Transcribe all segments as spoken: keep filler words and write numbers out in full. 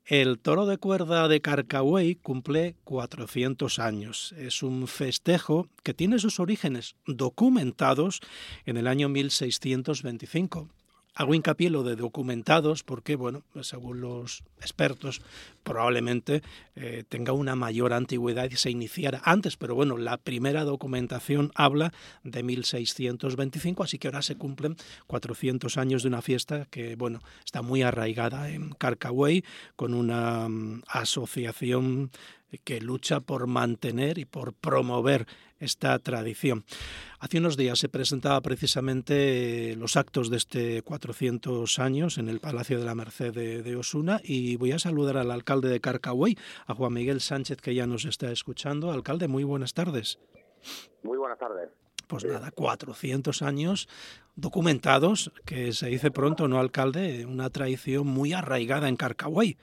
El toro de cuerda de Carcagüey cumple cuatrocientos años. Es un festejo que tiene sus orígenes documentados en el año mil seiscientos veinticinco. Hago hincapié en lo de documentados porque, bueno, según los expertos, probablemente eh, tenga una mayor antigüedad y se iniciara antes, pero bueno, la primera documentación habla de mil seiscientos veinticinco, así que ahora se cumplen cuatrocientos años de una fiesta que, bueno, está muy arraigada en Carcagüey, con una um, asociación que lucha por mantener y por promover esta tradición. Hace unos días se presentaba precisamente los actos de este cuatrocientos años en el Palacio de la Merced de, de Osuna, y voy a saludar al alcalde de Carcagüey, a Juan Miguel Sánchez, que ya nos está escuchando. Alcalde, muy buenas tardes. Muy buenas tardes. Pues nada, cuatrocientos años documentados, que se dice pronto, ¿no, alcalde? Una tradición muy arraigada en Carcagüey.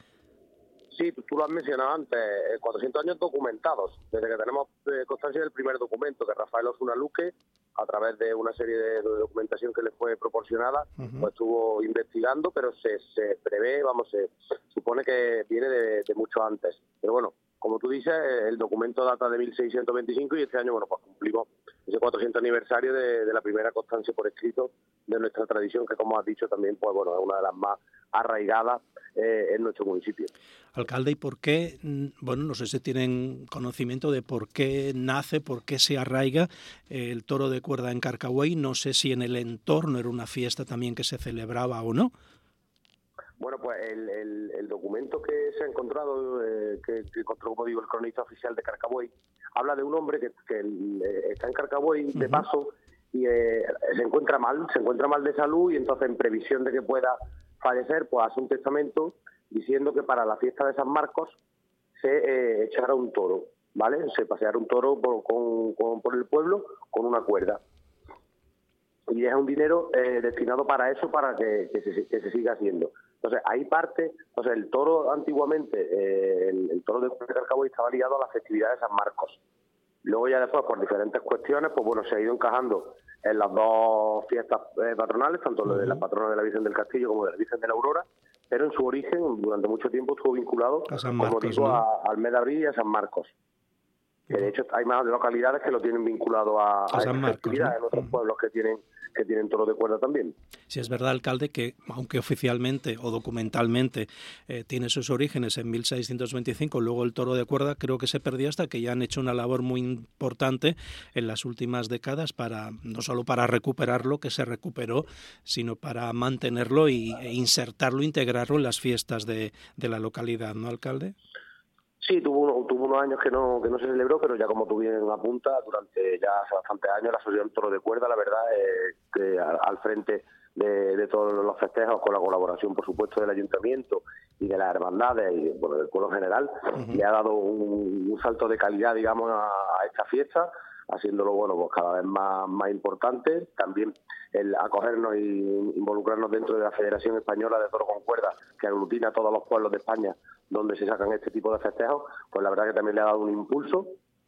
Sí, tú lo has mencionado antes, cuatrocientos años documentados, desde que tenemos constancia del primer documento, que Rafael Osuna Luque, a través de una serie de documentación que le fue proporcionada, uh-huh. pues estuvo investigando, pero se, se prevé, vamos, se supone que viene de, de mucho antes. Pero bueno, como tú dices, el documento data de mil seiscientos veinticinco y este año, bueno, pues cumplimos ese cuatrocientos aniversario de, de la primera constancia por escrito de nuestra tradición, que como has dicho también, pues bueno, es una de las más arraigadas eh, en nuestro municipio. Alcalde, ¿y por qué? Bueno, no sé si tienen conocimiento de por qué nace, por qué se arraiga el toro de cuerda en Carcagüey. No sé si en el entorno era una fiesta también que se celebraba o no. Bueno, pues el, el, el documento que se ha encontrado, eh, que, que encontró, como digo, el cronista oficial de Carcagüey, habla de un hombre que, que eh, está en Carcagüey de uh-huh. paso y eh, se encuentra mal, se encuentra mal de salud, y entonces, en previsión de que pueda fallecer, pues hace un testamento diciendo que para la fiesta de San Marcos se eh, echara un toro, ¿vale? Se paseara un toro por, con, con, por el pueblo con una cuerda. Y es un dinero eh, destinado para eso, para que, que, se, que se siga haciendo. Entonces, ahí parte, entonces el toro antiguamente, eh, el, el toro de Carcagüey estaba ligado a la festividad de San Marcos. Luego ya después, por diferentes cuestiones, pues bueno, se ha ido encajando en las dos fiestas eh, patronales, tanto uh-huh. de la patrona de la Virgen del Castillo como de la Virgen de la Aurora, pero en su origen, durante mucho tiempo, estuvo vinculado, a San Marcos, como digo, ¿no? a, al mes de abril y a San Marcos. Que de hecho hay más localidades que lo tienen vinculado a, a, a San Marcos, ¿no? En otros uh-huh. pueblos que tienen que tienen toro de cuerda también. Sí, es verdad, alcalde, que aunque oficialmente o documentalmente eh, tiene sus orígenes en mil seiscientos veinticinco, luego el toro de cuerda creo que se perdió, hasta que ya han hecho una labor muy importante en las últimas décadas para no solo para recuperar lo que se recuperó, sino para mantenerlo y, e insertarlo, integrarlo en las fiestas de, de la localidad, ¿no, alcalde? Sí, tuvo, uno, tuvo unos años que no que no se celebró, pero ya como tú bien apuntas, durante ya hace bastantes años la Asociación Toro de Cuerda, la verdad, es que al, al frente de, de todos los festejos, con la colaboración, por supuesto, del Ayuntamiento y de las hermandades y bueno, del pueblo en general, uh-huh. le ha dado un, un salto de calidad, digamos, a, a esta fiesta, haciéndolo bueno pues cada vez más, más importante. También el acogernos y involucrarnos dentro de la Federación Española de Toro con Cuerda, que aglutina a todos los pueblos de España donde se sacan este tipo de festejos, pues la verdad que también le ha dado un impulso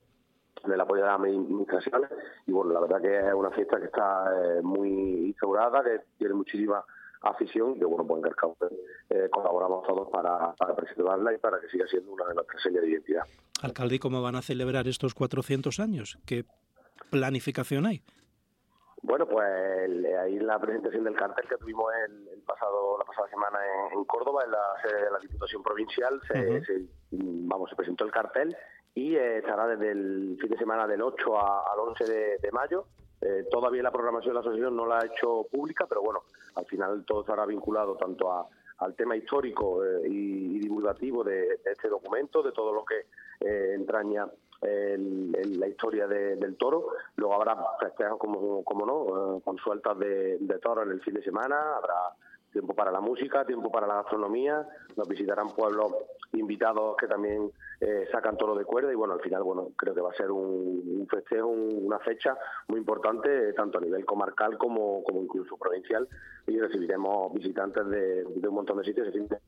del apoyo de las administraciones, y bueno, la verdad que es una fiesta que está eh, muy instaurada, que tiene muchísima afición, y que bueno, pues en Carcagüey eh, colaboramos todos para, para preservarla y para que siga siendo una de nuestras señas de identidad. Alcalde, ¿y cómo van a celebrar estos cuatrocientos años? ¿Qué planificación hay? Bueno, pues ahí la presentación del cartel que tuvimos el, el pasado la pasada semana en, en Córdoba, en la sede de la Diputación Provincial, se, uh-huh. se, vamos, se presentó el cartel y eh, estará desde el fin de semana del ocho a, al once de, de mayo. Eh, todavía la programación de la asociación no la ha hecho pública, pero bueno, al final todo estará vinculado tanto a, al tema histórico eh, y, y divulgativo de, de este documento, de todo lo que eh, entraña El, el, la historia de, del toro. Luego habrá festejos como, como no, eh, con sueltas de, de toro en el fin de semana, habrá tiempo para la música, tiempo para la gastronomía, nos visitarán pueblos invitados que también eh, sacan toro de cuerda, y bueno, al final bueno creo que va a ser un, un festejo, un, una fecha muy importante, tanto a nivel comarcal como, como incluso provincial, y recibiremos visitantes de, de un montón de sitios.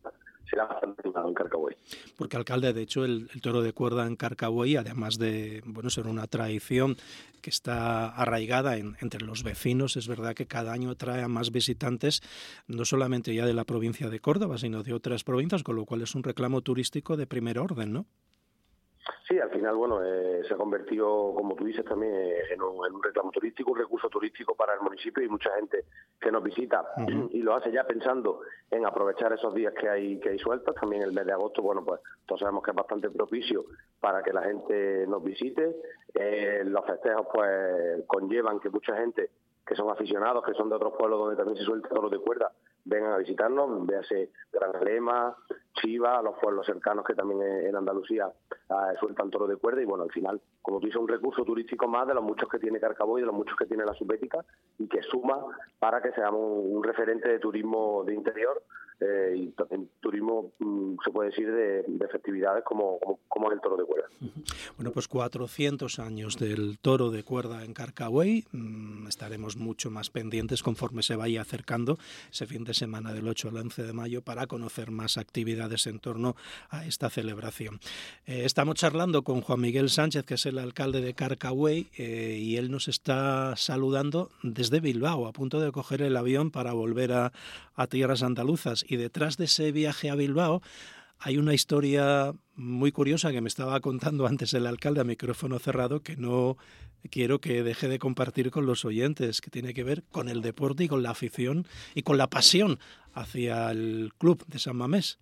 será bastante animado en Carcabuey. Porque, alcalde, de hecho, el, el toro de cuerda en Carcabuey, además de bueno ser una tradición que está arraigada en, entre los vecinos, es verdad que cada año trae a más visitantes, no solamente ya de la provincia de Córdoba, sino de otras provincias, con lo cual es un reclamo turístico de primer orden, ¿no? Sí, al final, bueno, eh, se ha convertido, como tú dices, también eh, en, un, en un reclamo turístico, un recurso turístico para el municipio y mucha gente que nos visita uh-huh. y lo hace ya pensando en aprovechar esos días que hay que hay sueltos. También el mes de agosto, bueno, pues todos sabemos que es bastante propicio para que la gente nos visite. Eh, los festejos, pues, conllevan que mucha gente que son aficionados, que son de otros pueblos donde también se suelta toros de cuerda, vengan a visitarnos, véase Granalema, Chiva, los pueblos cercanos que también en Andalucía eh, sueltan toros de cuerda y bueno, al final, como tú dices, un recurso turístico más de los muchos que tiene Carcabuey, de los muchos que tiene la Subbética y que suma para que seamos un referente de turismo de interior eh, y en turismo, mmm, se puede decir, de, de festividades como, como, como es el toro de cuerda. Bueno, pues cuatrocientos años del toro de cuerda en Carcabuey, mmm, estaremos mucho más pendientes conforme se vaya acercando ese fin de semana del ocho al once de mayo para conocer más actividades en torno a esta celebración. Eh, estamos charlando con Juan Miguel Sánchez, que es el alcalde de Carcabuey, eh, y él nos está saludando desde Bilbao, a punto de coger el avión para volver a, a tierras andaluzas. Y detrás de ese viaje a Bilbao hay una historia muy curiosa que me estaba contando antes el alcalde a micrófono cerrado, que no quiero que deje de compartir con los oyentes, que tiene que ver con el deporte y con la afición y con la pasión hacia el club de San Mamés.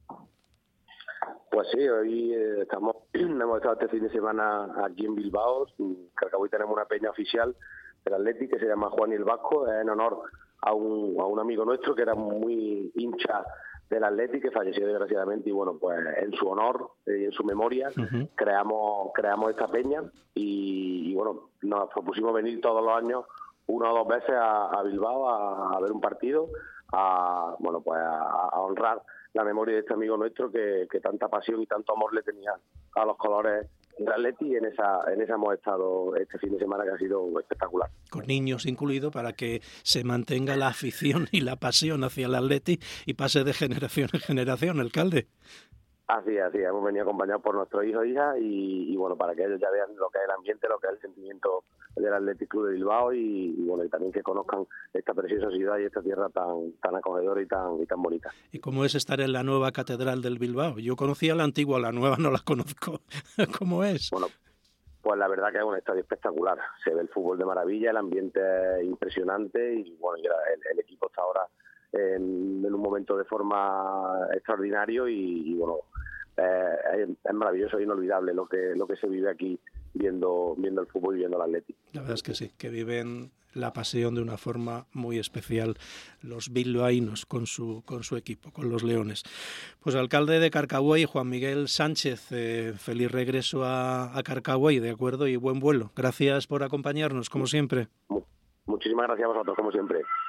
Pues sí, hoy eh, estamos, hemos estado este fin de semana aquí en Bilbao. En Carcabuey tenemos una peña oficial del Atleti que se llama Juan y el Vasco, en honor a un, a un amigo nuestro que era muy hincha del Atleti, que falleció desgraciadamente, y bueno, pues en su honor y en su memoria uh-huh. creamos creamos esta peña y, y bueno, nos propusimos venir todos los años una o dos veces a, a Bilbao a, a ver un partido, a bueno pues a, a honrar la memoria de este amigo nuestro que, que tanta pasión y tanto amor le tenía a los colores del Atleti, y en esa, en esa hemos estado este fin de semana, que ha sido espectacular. Con niños incluido, para que se mantenga la afición y la pasión hacia el Atleti y pase de generación en generación, alcalde. Así es, así es. Hemos venido acompañados por nuestros hijos e hijas y, y bueno, para que ellos ya vean lo que es el ambiente, lo que es el sentimiento del Athletic Club de Bilbao y, y bueno, y también que conozcan esta preciosa ciudad y esta tierra tan tan acogedora y tan y tan bonita. ¿Y cómo es estar en la nueva catedral del Bilbao? Yo conocía la antigua, la nueva no la conozco. ¿Cómo es? Bueno, pues la verdad que es un estadio espectacular. Se ve el fútbol de maravilla, el ambiente es impresionante y bueno, y el, el equipo está ahora en, en un momento de forma extraordinario y, y bueno, eh, es, es maravilloso e inolvidable lo que lo que se vive aquí viendo viendo el fútbol y viendo el Athletic. La verdad es que sí, que viven la pasión de una forma muy especial los bilbaínos con su con su equipo, con los Leones. Pues alcalde de Carcabuey, Juan Miguel Sánchez, eh, feliz regreso a, a Carcabuey, de acuerdo, y buen vuelo. Gracias por acompañarnos, como siempre. Muchísimas gracias a vosotros, como siempre.